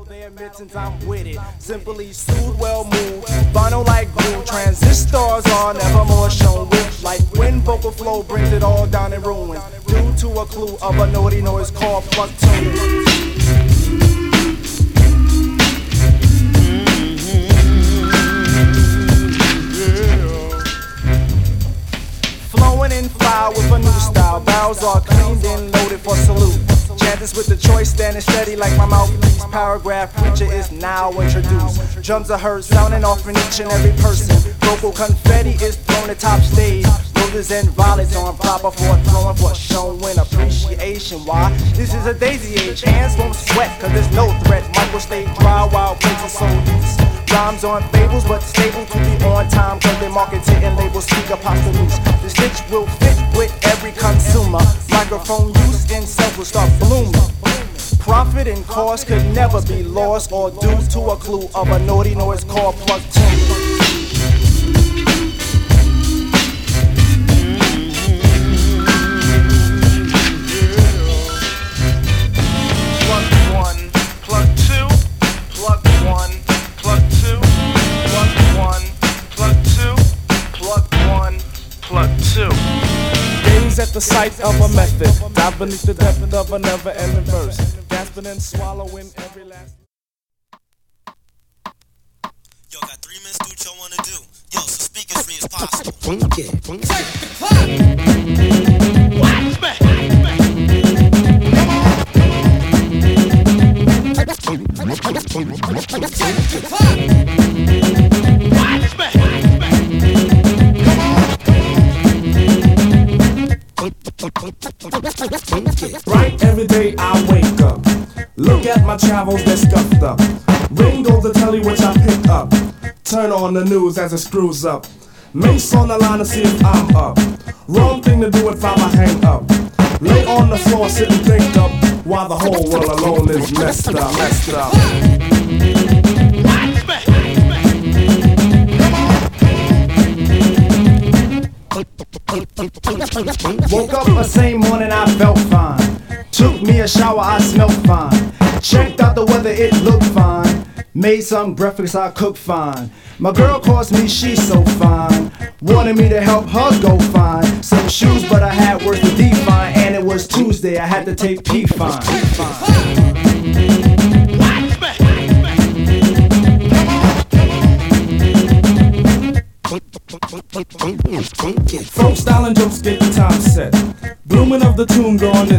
out their mittens, I'm with it. Simply soothed, well moved, vinyl like glue. Transistors are never more shown with light. When vocal flow brings it all down in ruin, due to a clue of a naughty noise called plug tuning. Flowing in fire with a new style. Barrels are cleaned and loaded for salute. Chanters with the choice standing steady like my mouthpiece. Paragraph preacher is now introduced. Drums are heard sounding off in each and every person. Vocal confetti is thrown at top stage. Roses and violets on proper for throwing for showing appreciation. Why? This is a daisy age. Hands won't sweat cause there's no threat. Micro stay dry while places so loose. Rhymes on fables, but stable to be on time. Cause they market it and label speak apostles. The stitch will fit with every consumer. Microphone use in self will start blooming. Profit and cost could never be lost or due to a clue of a naughty noise called plug tuning. At the sight of a method, dive beneath the depth of a never-ending verse, gasping and swallowing every last. Yo, got 3 minutes, do what y'all wanna do. Yo, so speak as free as possible. Check the clock. Watch me. Check the clock. Watch me. Right, every day I wake up, look at my travels, they're scuffed up. Ring goes the telly which I pick up. Turn on the news as it screws up. Mace on the line to see if I'm up. Wrong thing to do if I'm a hang up. Lay on the floor, sit and think up, while the whole world alone is messed up. Woke up the same morning, I felt fine. Took me a shower, I smelled fine. Checked out the weather, it looked fine. Made some breakfast, I cooked fine. My girl calls me, she's so fine. Wanted me to help her go find some shoes, but I had words to define. And it was Tuesday, I had to take P-Fine. Folk style and jokes get the time set. Blooming of the tomb, drawing